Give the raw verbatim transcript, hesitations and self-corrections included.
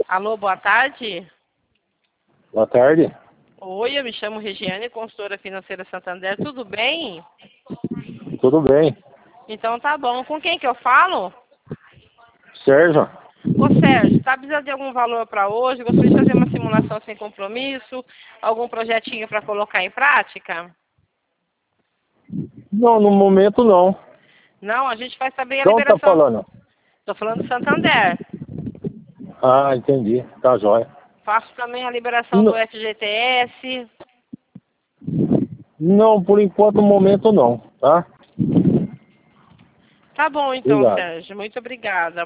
Alô, boa tarde. Boa tarde. Oi, eu me chamo Regiane, consultora financeira Santander. Tudo bem? Tudo bem. Então tá bom. Com quem que eu falo? Sérgio? Ô Sérgio, tá precisando de algum valor para hoje? Gostaria de fazer uma simulação sem compromisso? Algum projetinho para colocar em prática? Não, no momento não. Não, a gente vai saber a Então tá liberação. falando? Estou falando do Santander. Ah, entendi. Tá jóia. Faço também a liberação do Não, F G T S. não, por enquanto no momento não, tá? Tá bom então, Obrigado. Sérgio. Muito obrigada.